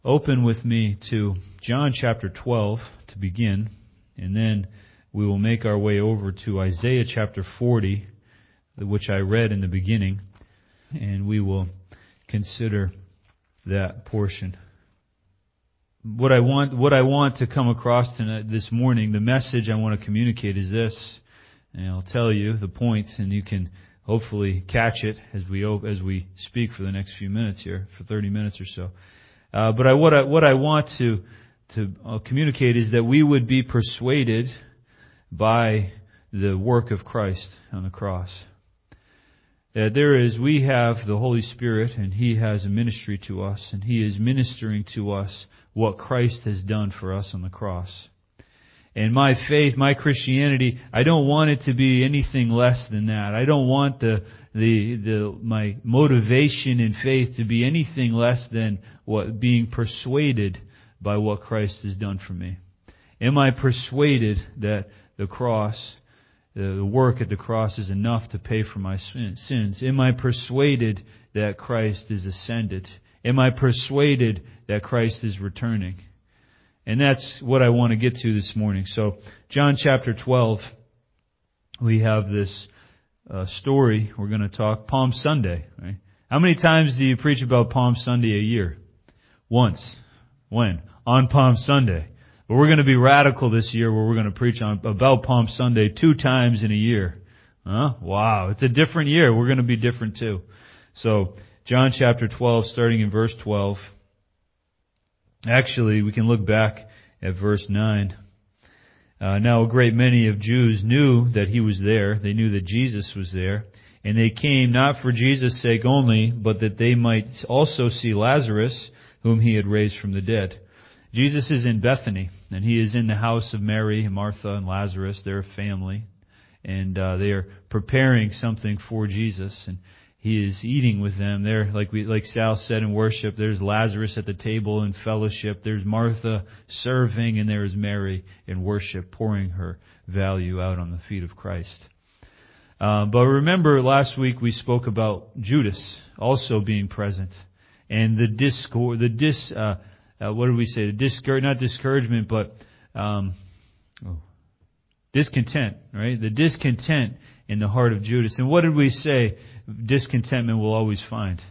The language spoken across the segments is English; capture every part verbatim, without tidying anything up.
Open with me to John chapter twelve to begin, and then we will make our way over to Isaiah chapter forty, which I read in the beginning, and we will consider that portion. What I want, what I want to come across tonight, this morning, the message I want to communicate is this, and I'll tell you the points, and you can hopefully catch it as we as we speak for the next few minutes here, for thirty minutes or so. Uh, but I, what I what I want to to uh, communicate is that we would be persuaded by the work of Christ on the cross. That there is, we have the Holy Spirit, and He has a ministry to us, and He is ministering to us what Christ has done for us on the cross. And my faith, my Christianity, I don't want it to be anything less than that. I don't want the the the my motivation in faith to be anything less than what being persuaded by what Christ has done for me. Am I persuaded that the cross, the work at the cross is enough to pay for my sins? Am I persuaded that Christ is ascended? Am I persuaded that Christ is returning? And that's what I want to get to this morning. So, John chapter twelve, we have this uh, story. We're going to talk Palm Sunday. Right? How many times do you preach about Palm Sunday a year? Once. When? On Palm Sunday. But we're going to be radical this year, where we're going to preach on about Palm Sunday two times in a year. Huh? Wow, it's a different year. We're going to be different too. So, John chapter twelve, starting in verse twelve. Actually, we can look back at verse nine. Uh, now a great many of Jews knew that He was there. They knew that Jesus was there. And they came not for Jesus' sake only, but that they might also see Lazarus, whom He had raised from the dead. Jesus is in Bethany, and He is in the house of Mary, Martha, and Lazarus. They're a family. And uh, they are preparing something for Jesus. And He is eating with them. There, like we, like Sal said in worship, there's Lazarus at the table in fellowship. There's Martha serving, and there is Mary in worship, pouring her value out on the feet of Christ. Uh, but remember, last week we spoke about Judas also being present, and the discord, the dis, uh, uh, what did we say? The discour, not discouragement, but um, oh, discontent. Right? The discontent in the heart of Judas. And what did we say? Discontentment will always find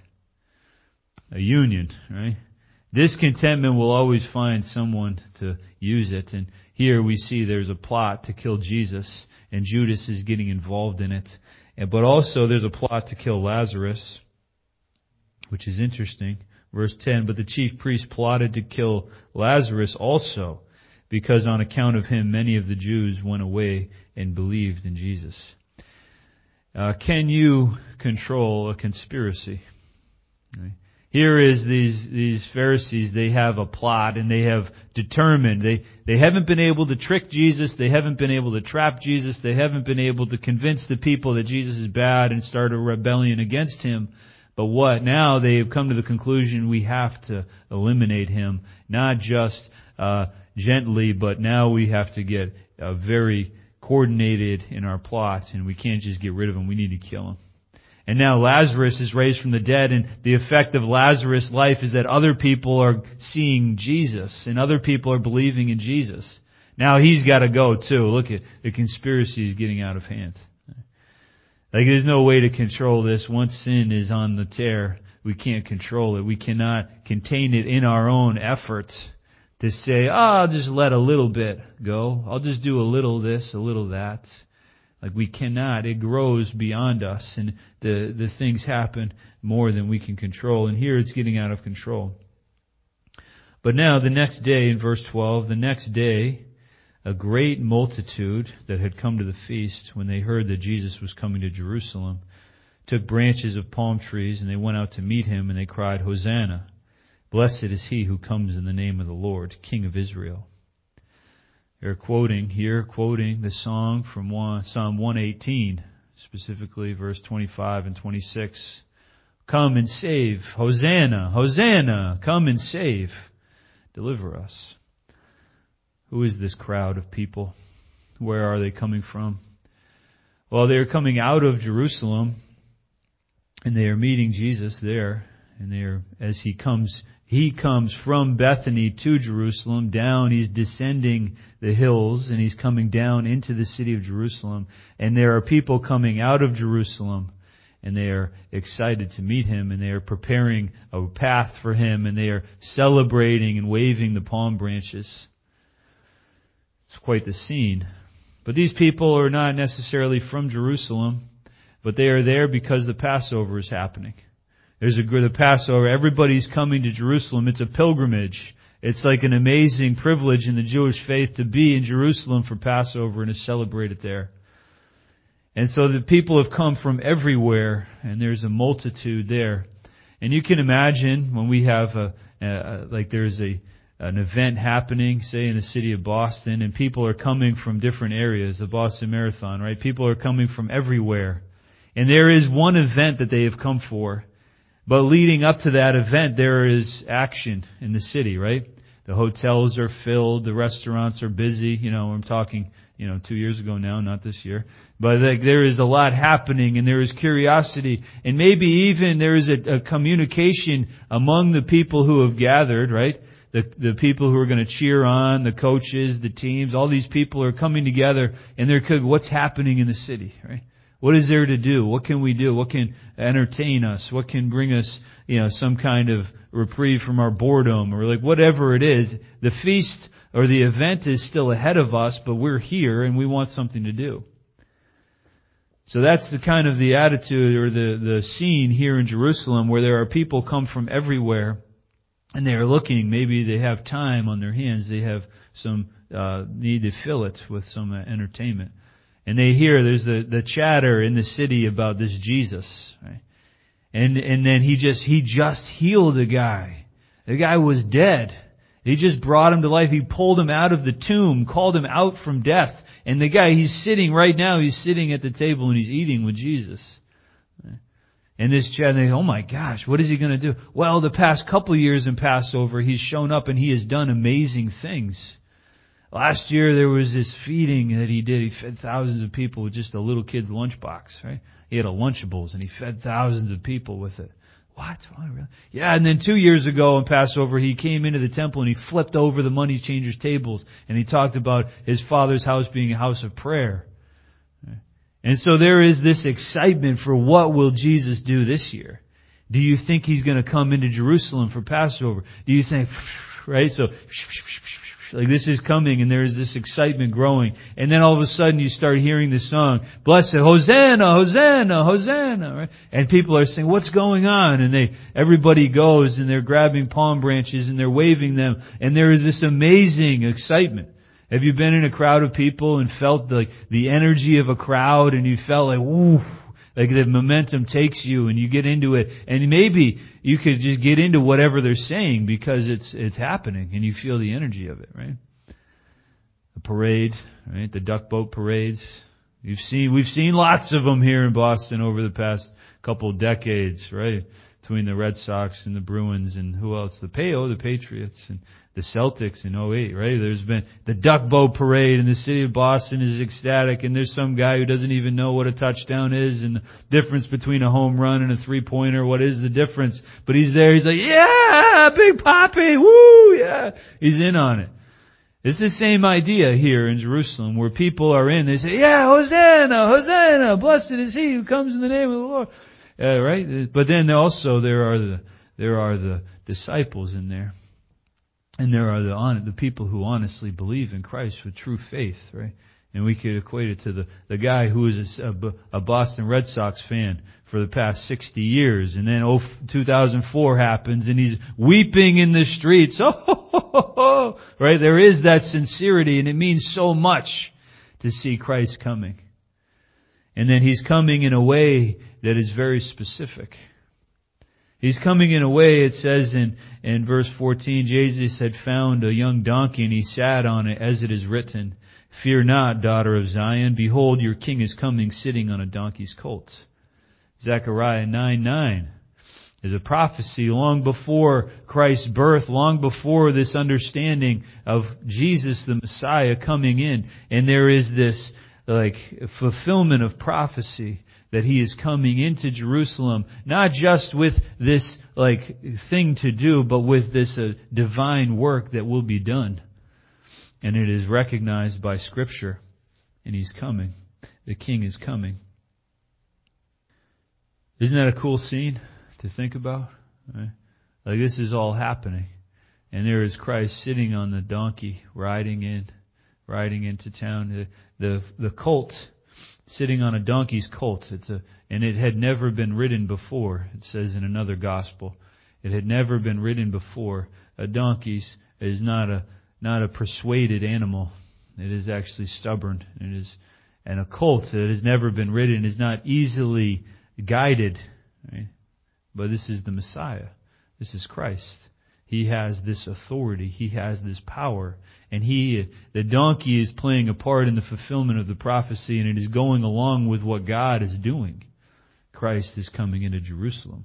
a union, right? Discontentment will always find someone to use it. And here we see there's a plot to kill Jesus, and Judas is getting involved in it. But also there's a plot to kill Lazarus, which is interesting. Verse ten, but the chief priest plotted to kill Lazarus also, because on account of him many of the Jews went away and believed in Jesus. Uh, can you control a conspiracy? Right. Here is these these Pharisees. They have a plot, and they have determined. They they haven't been able to trick Jesus. They haven't been able to trap Jesus. They haven't been able to convince the people that Jesus is bad and start a rebellion against Him. But what? Now they have come to the conclusion we have to eliminate Him, not just uh, gently, but now we have to get a very coordinated in our plot, and we can't just get rid of him. We need to kill him. And now Lazarus is raised from the dead, and the effect of Lazarus' life is that other people are seeing Jesus, and other people are believing in Jesus. Now he's got to go too. Look at the conspiracy is getting out of hand. Like, there's no way to control this. Once sin is on the tear, we can't control it. We cannot contain it in our own efforts. To say, oh, I'll just let a little bit go. I'll just do a little this, a little that. Like, we cannot. It grows beyond us, and the, the things happen more than we can control. And here it's getting out of control. But now, the next day, in verse twelve, the next day, a great multitude that had come to the feast, when they heard that Jesus was coming to Jerusalem, took branches of palm trees, and they went out to meet Him, and they cried, Hosanna! Blessed is He who comes in the name of the Lord, King of Israel. They're quoting here, quoting the song from Psalm one eighteen, specifically verse twenty-five and twenty-six. Come and save. Hosanna, Hosanna, come and save. Deliver us. Who is this crowd of people? Where are they coming from? Well, they are coming out of Jerusalem, and they are meeting Jesus there. And they are, as He comes, He comes from Bethany to Jerusalem, down, He's descending the hills, and He's coming down into the city of Jerusalem. And there are people coming out of Jerusalem, and they are excited to meet Him, and they are preparing a path for Him, and they are celebrating and waving the palm branches. It's quite the scene. But these people are not necessarily from Jerusalem, but they are there because the Passover is happening. There's a the Passover. Everybody's coming to Jerusalem. It's a pilgrimage. It's like an amazing privilege in the Jewish faith to be in Jerusalem for Passover and to celebrate it there. And so the people have come from everywhere, and there's a multitude there. And you can imagine when we have a, a like there's a an event happening, say in the city of Boston, and people are coming from different areas, the Boston Marathon, right? People are coming from everywhere. And there is one event that they have come for. But leading up to that event, there is action in the city, right? The hotels are filled, the restaurants are busy. You know, I'm talking, you know, two years ago now, not this year. But like, there is a lot happening, and there is curiosity. And maybe even there is a, a communication among the people who have gathered, right? The, the people who are going to cheer on, the coaches, the teams, all these people are coming together, and they're, what's happening in the city, right? What is there to do? What can we do? What can entertain us? What can bring us, you know, some kind of reprieve from our boredom, or like whatever it is? The feast or the event is still ahead of us, but we're here and we want something to do. So that's the kind of the attitude or the, the scene here in Jerusalem, where there are people come from everywhere, and they are looking. Maybe they have time on their hands. They have some uh, need to fill it with some uh, entertainment. And they hear there's the, the chatter in the city about this Jesus, right? And and then he just he just healed a guy. The guy was dead. He just brought him to life. He pulled him out of the tomb, called him out from death. And the guy, he's sitting right now, he's sitting at the table and he's eating with Jesus. And this chat, they go, oh my gosh, what is he going to do? Well, the past couple of years in Passover, he's shown up and he has done amazing things. Last year there was this feeding that he did. He fed thousands of people with just a little kid's lunchbox, right? He had a Lunchables and he fed thousands of people with it. What? Oh, really? Yeah, and then two years ago in Passover, he came into the temple and he flipped over the money changers' tables, and he talked about his Father's house being a house of prayer. And so there is this excitement for what will Jesus do this year. Do you think He's going to come into Jerusalem for Passover? Do you think, right? So, like this is coming, and there is this excitement growing. And then all of a sudden you start hearing the song, blessed, Hosanna, Hosanna, Hosanna, right? And people are saying, what's going on? And they, everybody goes and they're grabbing palm branches and they're waving them. And there is this amazing excitement. Have you been in a crowd of people and felt like the energy of a crowd, and you felt like, ooh, like the momentum takes you and you get into it, and maybe you could just get into whatever they're saying because it's it's happening and you feel the energy of it, right? The parade, right? The duck boat parades. You've seen we've seen lots of them here in Boston over the past couple of decades, right? Between the Red Sox and the Bruins and who else? The P A O, the Patriots, and the Celtics in oh eight, right? There's been the duck boat parade, and the city of Boston is ecstatic, and there's some guy who doesn't even know what a touchdown is and the difference between a home run and a three-pointer. What is the difference? But he's there, he's like, yeah, Big Papi, woo, yeah. He's in on it. It's the same idea here in Jerusalem, where people are in, they say, yeah, Hosanna, Hosanna, blessed is he who comes in the name of the Lord. Uh, right? But then also there are the there are the disciples in there. And there are the on, the people who honestly believe in Christ with true faith, right? And we could equate it to the, the guy who is a, a Boston Red Sox fan for the past sixty years. And then oh, two thousand four happens and he's weeping in the streets. Oh, ho, ho, ho. Right? There is that sincerity, and it means so much to see Christ coming. And then He's coming in a way that is very specific. He's coming in a way, it says in, in verse fourteen, Jesus had found a young donkey and He sat on it, as it is written, fear not, daughter of Zion, behold, your king is coming sitting on a donkey's colt. Zechariah nine nine is a prophecy long before Christ's birth, long before this understanding of Jesus the Messiah coming in. And there is this like fulfillment of prophecy. that He is coming into Jerusalem, not just with this like thing to do, but with this uh, divine work that will be done. And it is recognized by Scripture. And He's coming. The King is coming. Isn't that a cool scene to think about? Right? Like this is all happening. And there is Christ sitting on the donkey, riding in, riding into town. The, the, the colt, sitting on a donkey's colt. It's a, and it had never been ridden before. It says in another gospel. It had never been ridden before. A donkey is not a, not a persuaded animal. It is actually stubborn. It is, and a colt that has never been ridden is not easily guided. Right? But this is the Messiah. This is Christ. He has this authority. He has this power. And he, the donkey is playing a part in the fulfillment of the prophecy, and it is going along with what God is doing. Christ is coming into Jerusalem.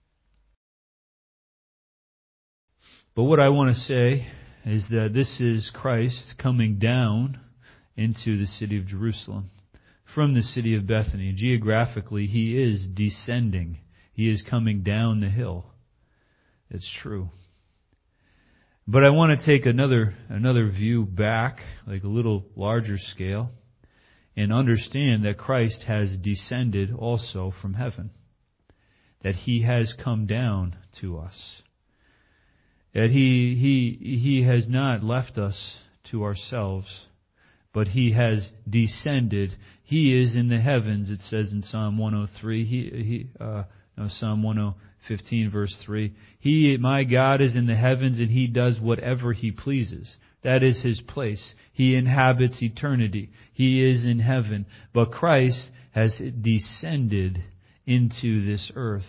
But what I want to say is that this is Christ coming down into the city of Jerusalem from the city of Bethany. Geographically, He is descending. He is coming down the hill. It's true. But I want to take another another view back, like a little larger scale, and understand that Christ has descended also from heaven. That He has come down to us. That He He He has not left us to ourselves, but He has descended. He is in the heavens, it says in Psalm one oh three. He he uh, no Psalm one fifteen verse three. He, my God, is in the heavens, and He does whatever He pleases. That is His place. He inhabits eternity. He is in heaven. But Christ has descended into this earth.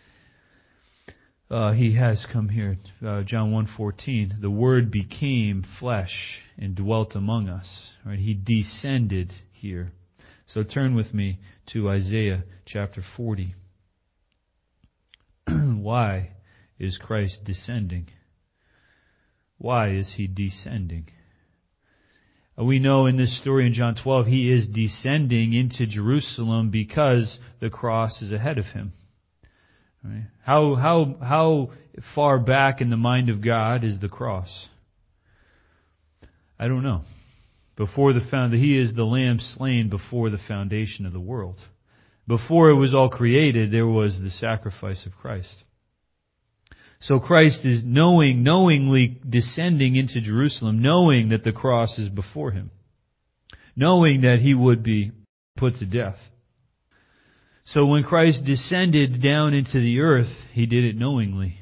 Uh, he has come here. Uh, John one fourteen. The Word became flesh and dwelt among us. Right? He descended here. So turn with me to Isaiah chapter forty. Why is Christ descending? Why is He descending? We know in this story in John twelve, He is descending into Jerusalem because the cross is ahead of Him. Right? How how how far back in the mind of God is the cross? I don't know. Before the found, He is the Lamb slain before the foundation of the world. Before it was all created, there was the sacrifice of Christ. So Christ is knowing, knowingly descending into Jerusalem, knowing that the cross is before Him, knowing that He would be put to death. So when Christ descended down into the earth, He did it knowingly.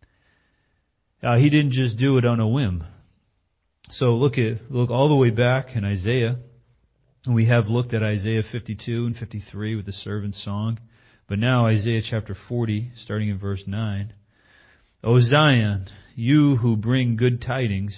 Uh, he didn't just do it on a whim. So look at look all the way back in Isaiah. We have looked at Isaiah fifty-two and fifty-three with the servant's song. But now Isaiah chapter forty, starting in verse nine. O Zion, you who bring good tidings.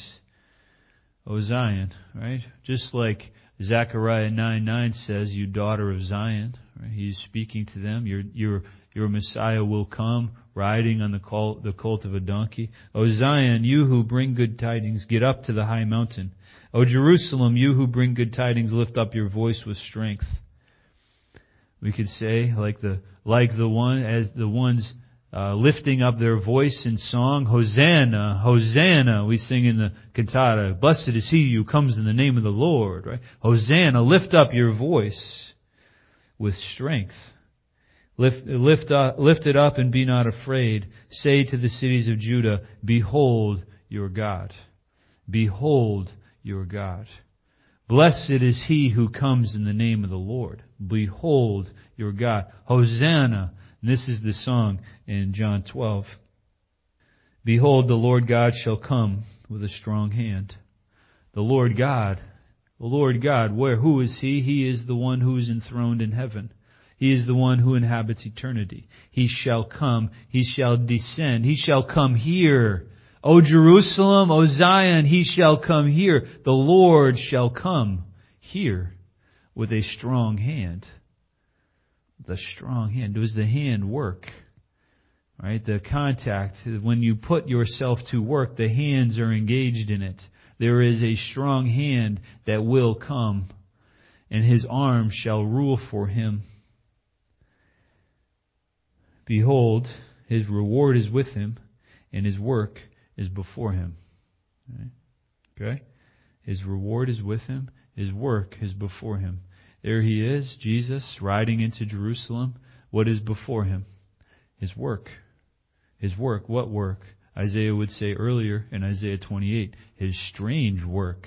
O Zion, right? Just like Zechariah nine nine says, you daughter of Zion. Right? He's speaking to them. Your your your Messiah will come, riding on the colt, the colt of a donkey. O Zion, you who bring good tidings, get up to the high mountain. O Jerusalem, you who bring good tidings, lift up your voice with strength. We could say, like the like the one as the ones uh, lifting up their voice in song, Hosanna, Hosanna. We sing in the cantata, blessed is He who comes in the name of the Lord. Right? Hosanna, lift up your voice with strength. Lift, lift, up, lift it up and be not afraid. Say to the cities of Judah, behold your God. Behold your God. Blessed is He who comes in the name of the Lord. Behold your God. Hosanna. And this is the song in John twelve. Behold, the Lord God shall come with a strong hand. The Lord God, the Lord God, where, who is He? He is the one who is enthroned in heaven. He is the one who inhabits eternity. He shall come. He shall descend. He shall come here. O Jerusalem, O Zion, He shall come here. The Lord shall come here with a strong hand. The strong hand. Does the hand work? Right? The contact. When you put yourself to work, the hands are engaged in it. There is a strong hand that will come, and His arm shall rule for Him. behold, his reward is with him, and his work is before him. Okay? His reward is with him, his work is before him. There he is, Jesus, riding into Jerusalem. What is before him? His work. His work. What work? Isaiah would say earlier in Isaiah twenty-eight, his strange work.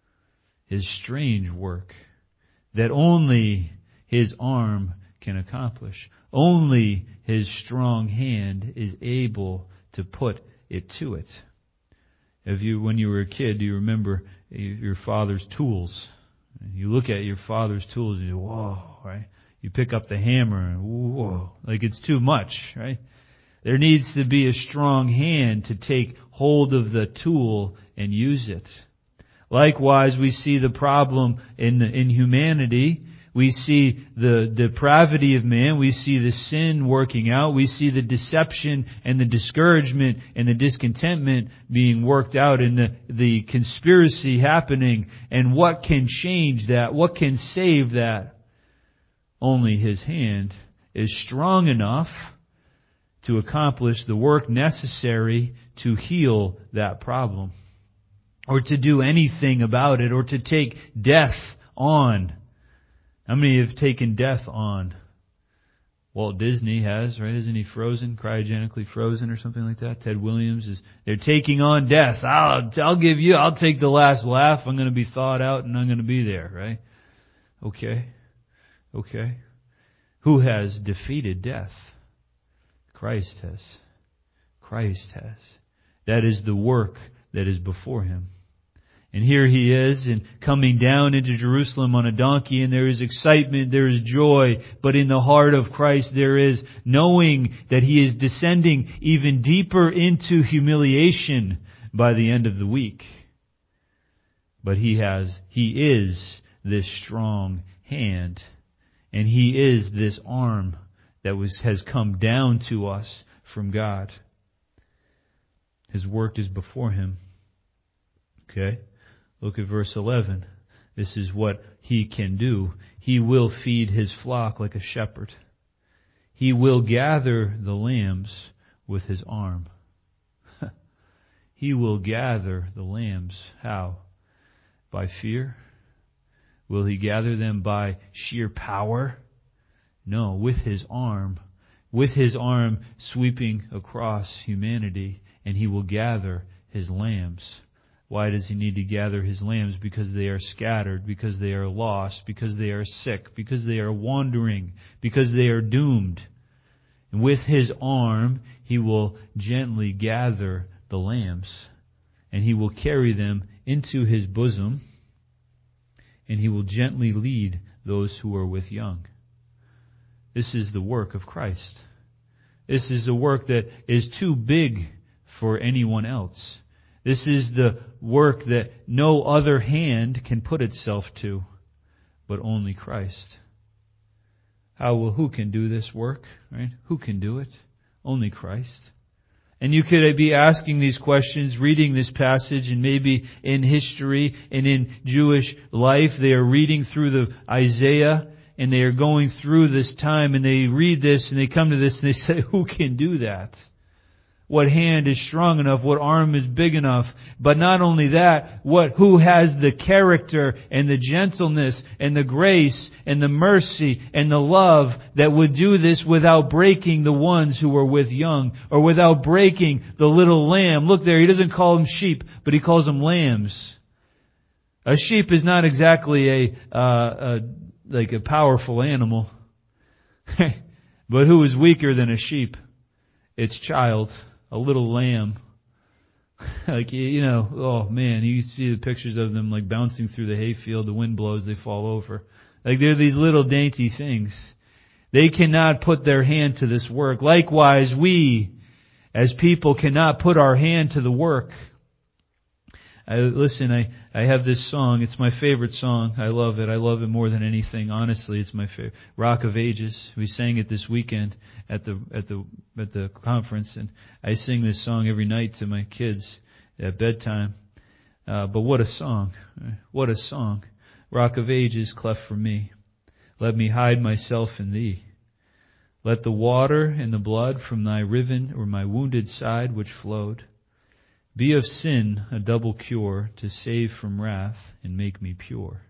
His strange work that only his arm can accomplish. Only his strong hand is able to put it to it. If you, when you were a kid, do you remember your father's tools? You look at your father's tools and you go, whoa, right? You pick up the hammer and whoa, like it's too much, right? There needs to be a strong hand to take hold of the tool and use it. Likewise, we see the problem in in humanity. We see the depravity of man. We see the sin working out. We see the deception and the discouragement and the discontentment being worked out, and the, the conspiracy happening. And what can change that? What can save that? Only His hand is strong enough to accomplish the work necessary to heal that problem, or to do anything about it, or to take death on. How many have taken death on? Walt Disney has, right? Isn't he frozen, cryogenically frozen or something like that? Ted Williams is, they're taking on death. I'll, I'll give you, I'll take the last laugh. I'm going to be thawed out and I'm going to be there, right? Okay. Okay. Who has defeated death? Christ has. Christ has. That is the work that is before Him. And here He is, and coming down into Jerusalem on a donkey, and there is excitement, there is joy, but in the heart of Christ there is knowing that He is descending even deeper into humiliation by the end of the week. But He has, He is this strong hand, and He is this arm that was has come down to us from God. His work is before Him. Okay? Look at verse eleven. This is what He can do. He will feed His flock like a shepherd. He will gather the lambs with His arm. He will gather the lambs. How? By fear? Will He gather them by sheer power? No, with His arm. With His arm sweeping across humanity, and He will gather His lambs. Why does He need to gather His lambs? Because they are scattered, because they are lost, because they are sick, because they are wandering, because they are doomed. And with His arm, He will gently gather the lambs, and He will carry them into His bosom, and He will gently lead those who are with young. This is the work of Christ. This is a work that is too big for anyone else. This is the work that no other hand can put itself to, but only Christ. How will, who can do this work, right? Who can do it? Only Christ. And you could be asking these questions, reading this passage, and maybe in history and in Jewish life, they are reading through the Isaiah, and they are going through this time, and they read this, and they come to this, and they say, who can do that? What hand is strong enough? What arm is big enough? But not only that, what, who has the character and the gentleness and the grace and the mercy and the love that would do this without breaking the ones who are with young, or without breaking the little lamb? Look there, He doesn't call them sheep, but He calls them lambs. A sheep is not exactly a, uh, a like a powerful animal. But who is weaker than a sheep? Its child. A little lamb. Like, you know, oh man, you see the pictures of them like bouncing through the hayfield, the wind blows, they fall over. Like they're these little dainty things. They cannot put their hand to this work. Likewise, we, as people, cannot put our hand to the work. I, listen, I, I have this song. It's my favorite song. I love it. I love it more than anything. Honestly, it's my favorite. Rock of Ages. We sang it this weekend at the at the at the conference, and I sing this song every night to my kids at bedtime. Uh, but what a song! What a song! Rock of Ages, cleft for me. Let me hide myself in Thee. Let the water and the blood from thy riven or my wounded side which flowed be of sin a double cure to save from wrath and make me pure.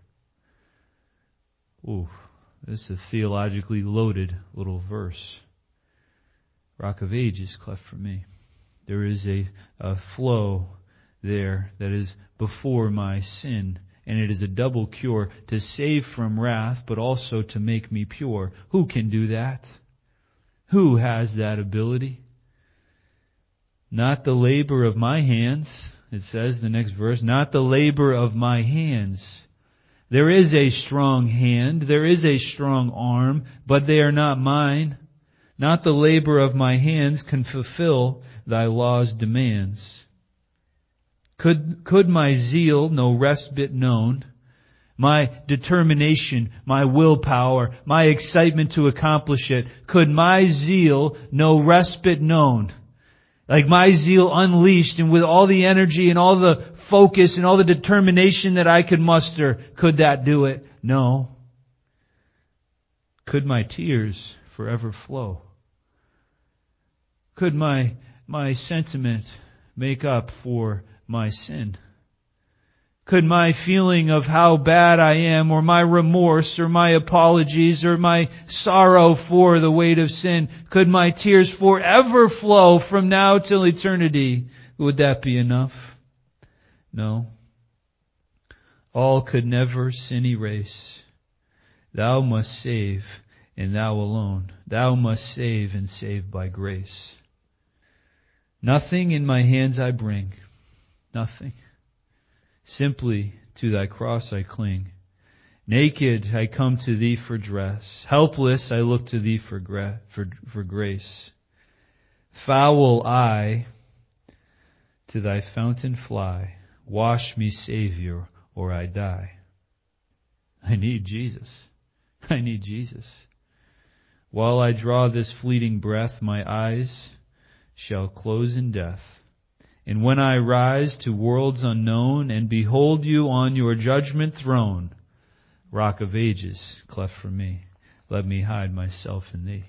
Ooh, this is a theologically loaded little verse. Rock of Ages, cleft for me. There is a, a flow there that is before my sin, and it is a double cure to save from wrath, but also to make me pure. Who can do that? Who has that ability? Not the labor of my hands, it says, the next verse, not the labor of my hands. There is a strong hand, there is a strong arm, but they are not mine. Not the labor of my hands can fulfill thy law's demands. Could, could my zeal no respite known, my determination, my willpower, my excitement to accomplish it, could my zeal no respite known? Like my zeal unleashed and with all the energy and all the focus and all the determination that I could muster, could that do it? No. Could my tears forever flow? Could my, my sentiment make up for my sin? Could my feeling of how bad I am, or my remorse, or my apologies, or my sorrow for the weight of sin, could my tears forever flow from now till eternity? Would that be enough? No. All could never sin erase. Thou must save, and Thou alone. Thou must save, and save by grace. Nothing in my hands I bring. Nothing. Simply to Thy cross I cling. Naked I come to Thee for dress. Helpless I look to Thee for, gra- for, for grace. Foul I to Thy fountain fly. Wash me, Savior, or I die. I need Jesus. I need Jesus. While I draw this fleeting breath, my eyes shall close in death. And when I rise to worlds unknown and behold You on Your judgment throne, Rock of Ages, cleft for me, let me hide myself in Thee.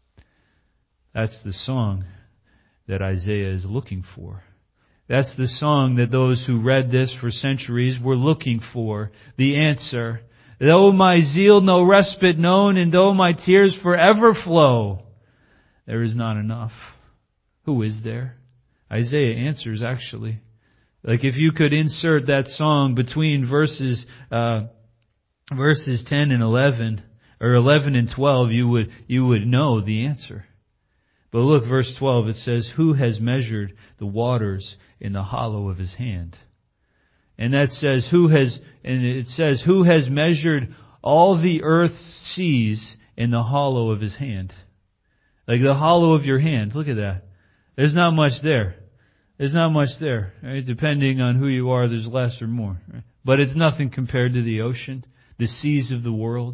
That's the song that Isaiah is looking for. That's the song that those who read this for centuries were looking for. The answer, though my zeal no respite known, and though my tears forever flow, there is not enough. Who is there? Isaiah answers, actually. Like if you could insert that song between verses uh, verses ten and eleven, or eleven and twelve, you would you would know the answer. But look, verse twelve, it says, "Who has measured the waters in the hollow of His hand?" And that says, "Who has?" And it says, "Who has measured all the earth's seas in the hollow of His hand?" Like the hollow of your hand. Look at that. There's not much there. There's not much there. Right? Depending on who you are, there's less or more. Right? But it's nothing compared to the ocean, the seas of the world.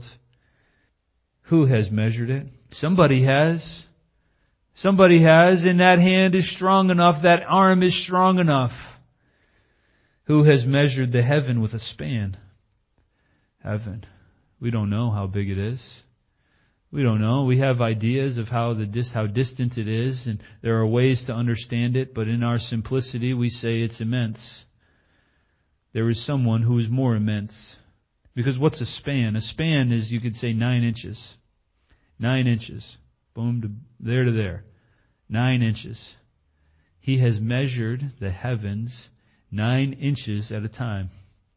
Who has measured it? Somebody has. Somebody has, and that hand is strong enough, that arm is strong enough. Who has measured the heaven with a span? Heaven. We don't know how big it is. We don't know. We have ideas of how the dis- how distant it is, and there are ways to understand it, but in our simplicity we say it's immense. There is someone who is more immense. Because what's a span? A span is, you could say, nine inches. Nine inches. Boom, to there to there. Nine inches. He has measured the heavens nine inches at a time.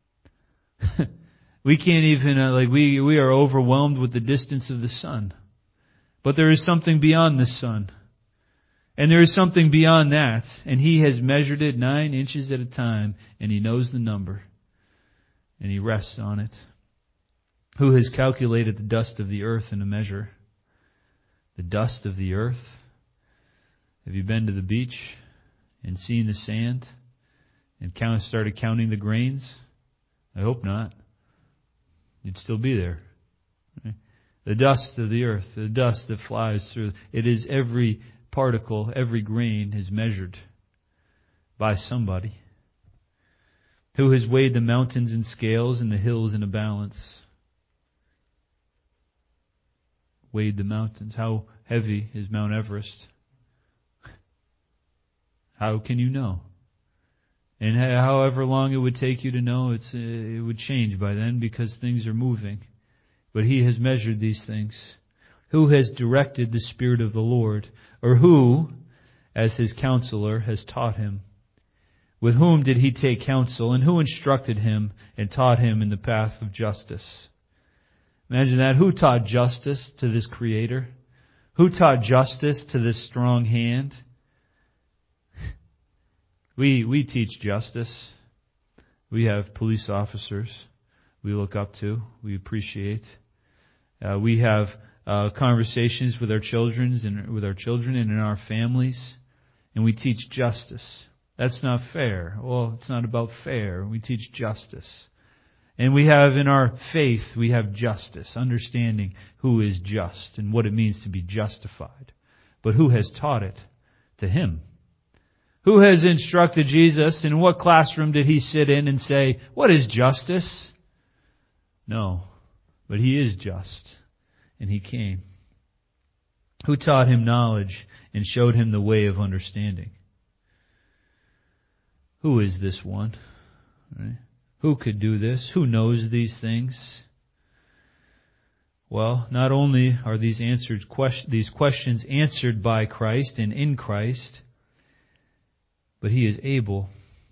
We can't even, uh, like, we, we are overwhelmed with the distance of the sun. But there is something beyond the sun. And there is something beyond that. And He has measured it nine inches at a time. And He knows the number. And He rests on it. Who has calculated the dust of the earth in a measure? The dust of the earth? Have you been to the beach and seen the sand? And count, started counting the grains? I hope not. You'd still be there. Right? The dust of the earth, the dust that flies through, it is every particle, every grain is measured by somebody. Who has weighed the mountains in scales and the hills in a balance? weighed the mountains? How heavy is Mount Everest? How can you know? And however long it would take you to know, it's, it would change by then because things are moving. But He has measured these things. Who has directed the Spirit of the Lord? Or who, as His counselor, has taught Him? With whom did He take counsel? And who instructed Him and taught Him in the path of justice? Imagine that. Who taught justice to this Creator? Who taught justice to this strong hand? We we teach justice. We have police officers we look up to, we appreciate. Uh, we have uh, conversations with our children and with our children and in our families, and we teach justice. That's not fair. Well, it's not about fair. We teach justice. And we have in our faith, we have justice, understanding who is just and what it means to be justified. But who has taught it? To Him. Who has instructed Jesus? In what classroom did He sit in and say, what is justice? No, but He is just, and He came. Who taught Him knowledge and showed Him the way of understanding? Who is this one? Right? Who could do this? Who knows these things? Well, not only are these answered these questions answered by Christ and in Christ, but He is able.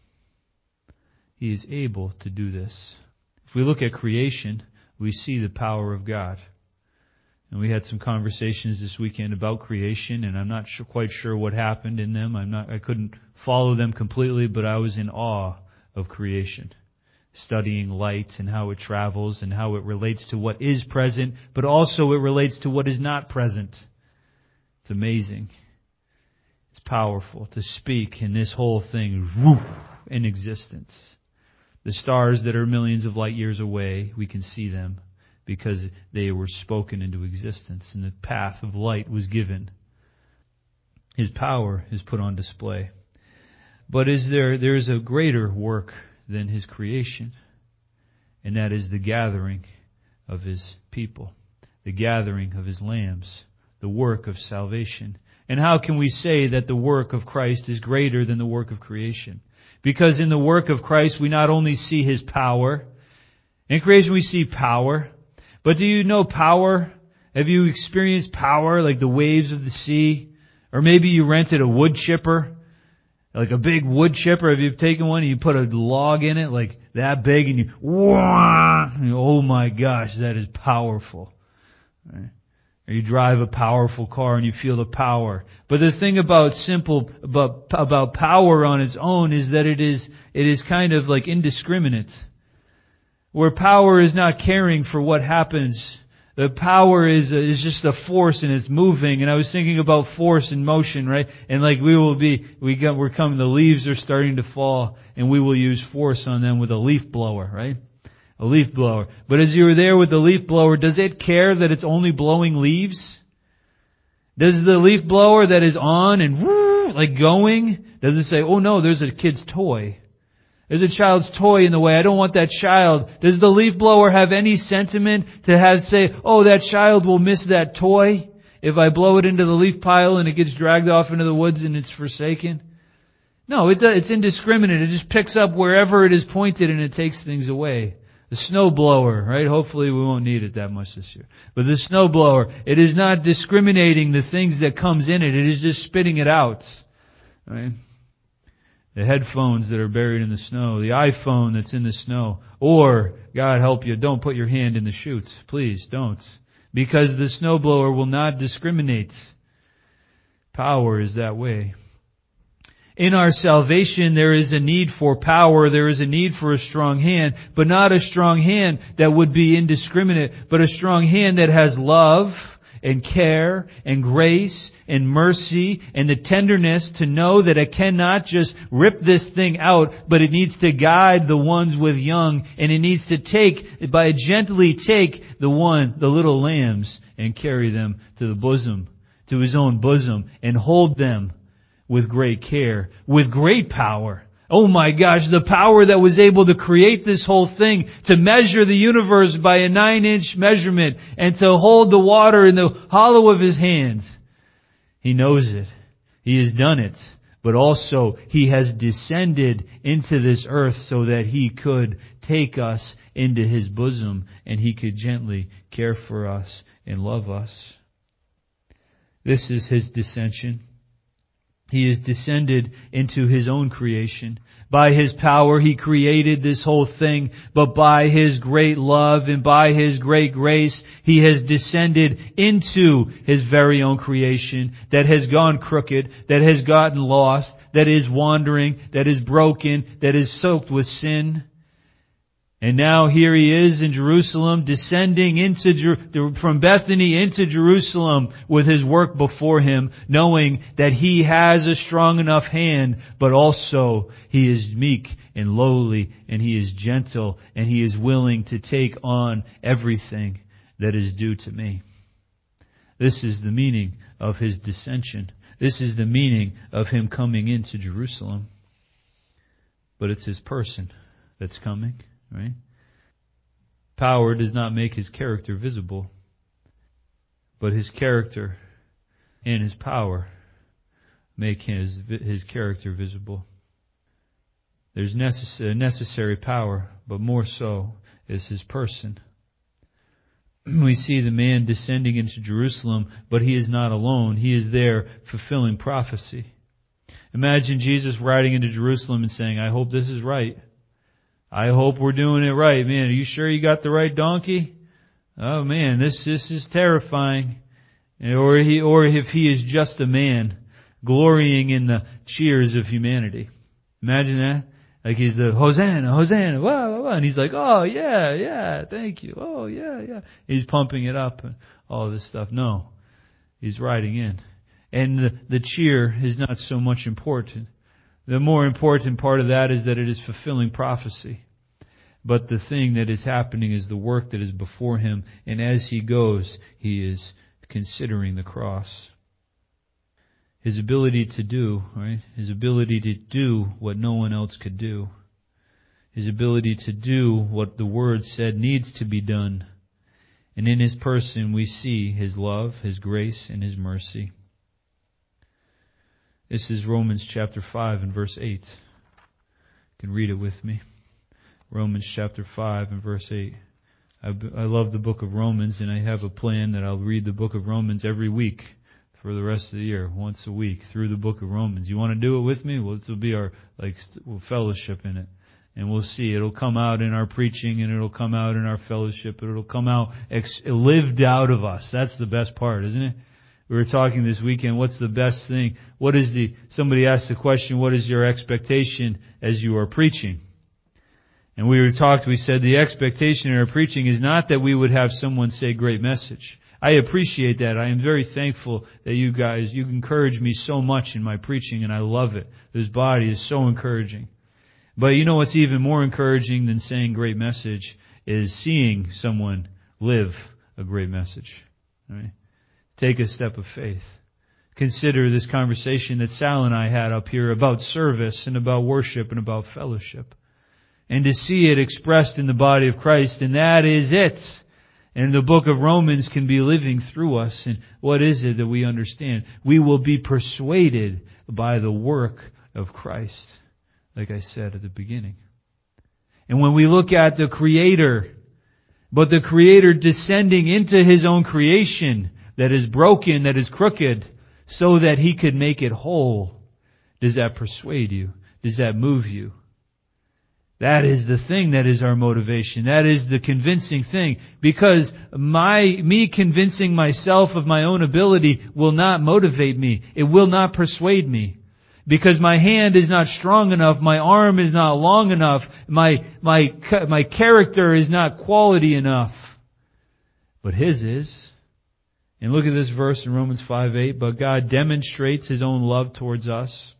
He is able to do this. If we look at creation, we see the power of God. And we had some conversations this weekend about creation, and I'm not sure, quite sure what happened in them. I'm not. I couldn't follow them completely, but I was in awe of creation, studying light and how it travels and how it relates to what is present, but also it relates to what is not present. It's amazing. It's powerful to speak in this whole thing woof, in existence. The stars that are millions of light years away, we can see them because they were spoken into existence and the path of light was given. His power is put on display. But is there there is a greater work than His creation, and that is the gathering of His people, the gathering of His lambs, the work of salvation. And how can we say that the work of Christ is greater than the work of creation? Because in the work of Christ, we not only see His power. In creation, we see power. But do you know power? Have you experienced power like the waves of the sea? Or maybe you rented a wood chipper, like a big wood chipper. Have you taken one and you put a log in it like that big and you, wah, oh my gosh, that is powerful. Right? Or you drive a powerful car and you feel the power. But the thing about simple, about, about power on its own is that it is, it is kind of like indiscriminate. Where power is not caring for what happens. The power is, is just a force and it's moving. And I was thinking about force and motion, right? And like we will be, we got, we're coming, the leaves are starting to fall and we will use force on them with a leaf blower, right? A leaf blower. But as you're there with the leaf blower, does it care that it's only blowing leaves? Does the leaf blower that is on and woo, like going, does it say, oh no, there's a kid's toy. There's a child's toy in the way. I don't want that child. Does the leaf blower have any sentiment to have say, oh, that child will miss that toy if I blow it into the leaf pile and it gets dragged off into the woods and it's forsaken? No, it, it's indiscriminate. It just picks up wherever it is pointed and it takes things away. The snow blower, right? Hopefully we won't need it that much this year. But the snow blower, it is not discriminating the things that comes in it. It is just spitting it out. Right? The headphones that are buried in the snow, the iPhone that's in the snow. Or, God help you, don't put your hand in the chutes. Please don't. Because the snowblower will not discriminate. Power is that way. In our salvation, there is a need for power. There is a need for a strong hand, but not a strong hand that would be indiscriminate, but a strong hand that has love and care and grace and mercy and the tenderness to know that it cannot just rip this thing out, but it needs to guide the ones with young, and it needs to take, by gently take the one, the little lambs, and carry them to the bosom, to His own bosom, and hold them with great care, with great power. Oh my gosh, the power that was able to create this whole thing, to measure the universe by a nine-inch measurement, and to hold the water in the hollow of His hands. He knows it. He has done it. But also, He has descended into this earth so that He could take us into His bosom and He could gently care for us and love us. This is His descension. He has descended into His own creation. By His power, He created this whole thing, but by His great love and by His great grace, He has descended into His very own creation that has gone crooked, that has gotten lost, that is wandering, that is broken, that is soaked with sin. And now here He is in Jerusalem, descending into Jer- from Bethany into Jerusalem with His work before Him, knowing that He has a strong enough hand, but also He is meek and lowly, and He is gentle, and He is willing to take on everything that is due to me. This is the meaning of His descension. This is the meaning of Him coming into Jerusalem. But it's His person that's coming. Right? Power does not make His character visible, but His character and His power make His His character visible. There's necessary, necessary power, but more so is His person. We see the man descending into Jerusalem, but He is not alone. He is there fulfilling prophecy. Imagine Jesus riding into Jerusalem and saying, "I hope this is right. I hope we're doing it right. Man, are you sure you got the right donkey? Oh man, this this is terrifying." Or he, or if He is just a man, glorying in the cheers of humanity. Imagine that. Like He's the Hosanna, Hosanna, wow, wow, wow. And He's like, "Oh yeah, yeah, thank you. Oh yeah, yeah." He's pumping it up and all this stuff. No. He's riding in. And the, the cheer is not so much important. The more important part of that is that it is fulfilling prophecy. But the thing that is happening is the work that is before Him. And as He goes, He is considering the cross. His ability to do, right? His ability to do what no one else could do. His ability to do what the Word said needs to be done. And in His person we see His love, His grace, and His mercy. This is Romans chapter five and verse eight. You can read it with me. Romans chapter five and verse eight. I, I love the book of Romans, and I have a plan that I'll read the book of Romans every week for the rest of the year, once a week through the book of Romans. You want to do it with me? Well, this will be our like fellowship in it. And we'll see. It'll come out in our preaching, and it'll come out in our fellowship, and it'll come out ex- lived out of us. That's the best part, isn't it? We were talking this weekend, what's the best thing? What is the, somebody asked the question, what is your expectation as you are preaching? And we were talked, we said the expectation in our preaching is not that we would have someone say great message. I appreciate that. I am very thankful that you guys, you encourage me so much in my preaching, and I love it. This body is so encouraging. But you know what's even more encouraging than saying great message is seeing someone live a great message. Right? Take a step of faith. Consider this conversation that Sal and I had up here about service and about worship and about fellowship. And to see it expressed in the body of Christ, and that is it. And the book of Romans can be living through us. And what is it that we understand? We will be persuaded by the work of Christ, like I said at the beginning. And when we look at the Creator, but the Creator descending into His own creation, that is broken, that is crooked, so that He could make it whole. Does that persuade you? Does that move you? That is the thing that is our motivation. That is the convincing thing. Because my, me convincing myself of my own ability will not motivate me. It will not persuade me. Because my hand is not strong enough, my arm is not long enough, my, my, my character is not quality enough. But His is. And look at this verse in Romans five eight. But God demonstrates His own love towards us.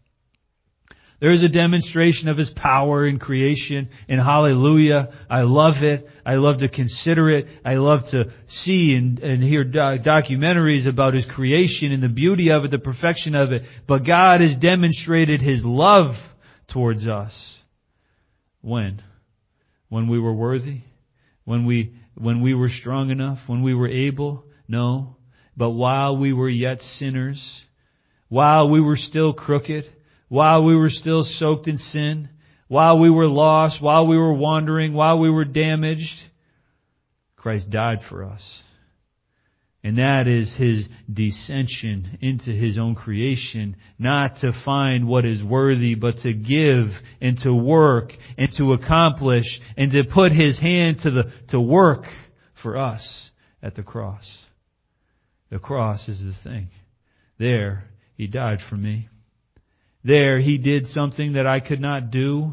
There is a demonstration of His power in creation. And hallelujah. I love it. I love to consider it. I love to see and, and hear doc- documentaries about His creation and the beauty of it, the perfection of it. But God has demonstrated His love towards us. When? When we were worthy? When we, when we were strong enough? When we were able? No. But while we were yet sinners, while we were still crooked, while we were still soaked in sin, while we were lost, while we were wandering, while we were damaged, Christ died for us. And that is His descension into His own creation, not to find what is worthy, but to give and to work and to accomplish and to put His hand to the to work for us at the cross. The cross is the thing. There, He died for me. There, He did something that I could not do,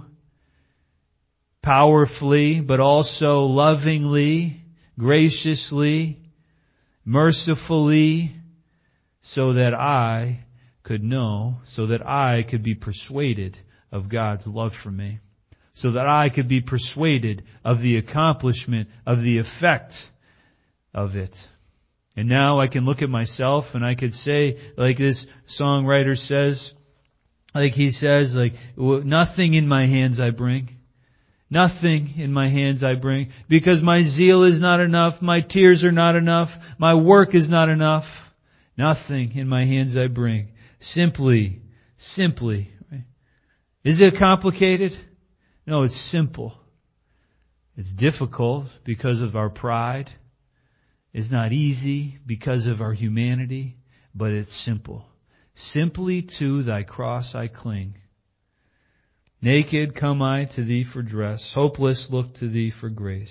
powerfully, but also lovingly, graciously, mercifully, so that I could know, so that I could be persuaded of God's love for me, so that I could be persuaded of the accomplishment, of the effect of it. And now I can look at myself and I could say, like this songwriter says, like he says, like, nothing in my hands I bring. Nothing in my hands I bring, because my zeal is not enough, my tears are not enough, my work is not enough. Nothing in my hands I bring. Simply, simply. Right? Is it complicated? No, it's simple. It's difficult because of our pride. It's not easy because of our humanity, but it's simple. Simply to Thy cross I cling. Naked come I to Thee for dress, hopeless look to Thee for grace.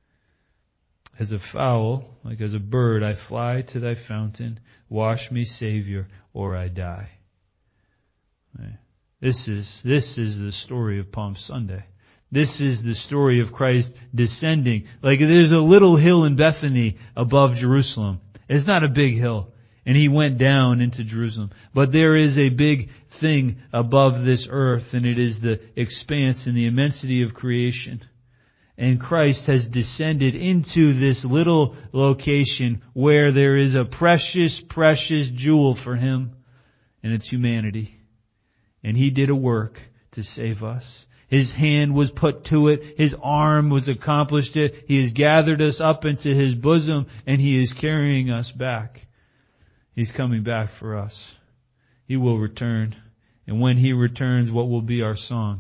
As a fowl, like as a bird, I fly to Thy fountain. Wash me, Savior, or I die. Right. This is this is the story of Palm Sunday. This is the story of Christ descending. Like there's a little hill in Bethany above Jerusalem. It's not a big hill. And He went down into Jerusalem. But there is a big thing above this earth, and it is the expanse and the immensity of creation. And Christ has descended into this little location where there is a precious, precious jewel for Him, and it's humanity. And He did a work to save us. His hand was put to it. His arm was accomplished it. He has gathered us up into His bosom, and He is carrying us back. He's coming back for us. He will return. And when He returns, what will be our song?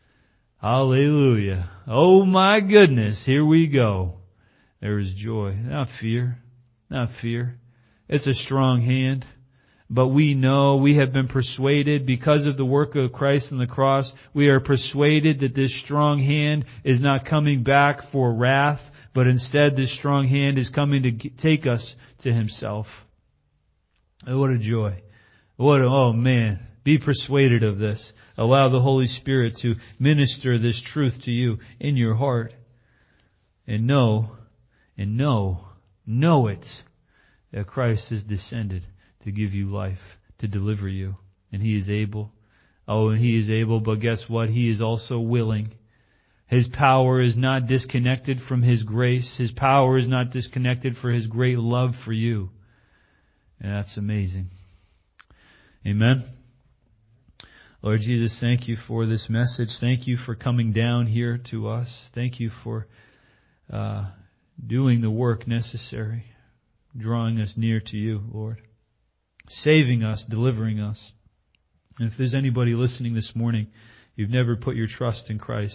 Hallelujah. Oh my goodness, here we go. There is joy. Not fear. Not fear. It's a strong hand. But we know, we have been persuaded because of the work of Christ on the cross, we are persuaded that this strong hand is not coming back for wrath, but instead this strong hand is coming to take us to Himself. Oh, what a joy. What a, oh man. Be persuaded of this. Allow the Holy Spirit to minister this truth to you in your heart. And know, and know, know it, that Christ has descended to give you life, to deliver you. And He is able. Oh, and He is able, but guess what? He is also willing. His power is not disconnected from His grace. His power is not disconnected for His great love for you. And that's amazing. Amen. Lord Jesus, thank You for this message. Thank You for coming down here to us. Thank You for uh, doing the work necessary, drawing us near to You, Lord. Saving us, delivering us. And if there's anybody listening this morning, you've never put your trust in Christ.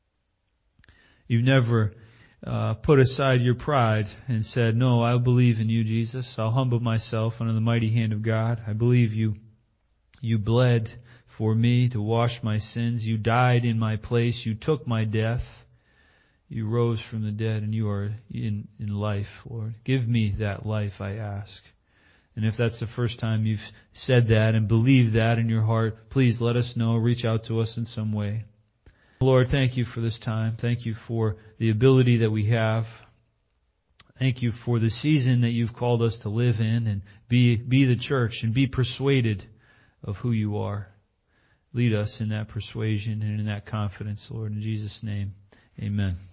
You've never Uh, put aside your pride and said, no, I believe in You, Jesus. I'll humble myself under the mighty hand of God. I believe You, You bled for me to wash my sins. You died in my place. You took my death. You rose from the dead, and You are in, in life, Lord. Give me that life, I ask. And if that's the first time you've said that and believed that in your heart, please let us know. Reach out to us in some way. Lord, thank You for this time. Thank You for the ability that we have. Thank You for the season that You've called us to live in and be, be the church and be persuaded of who You are. Lead us in that persuasion and in that confidence, Lord. In Jesus' name, amen.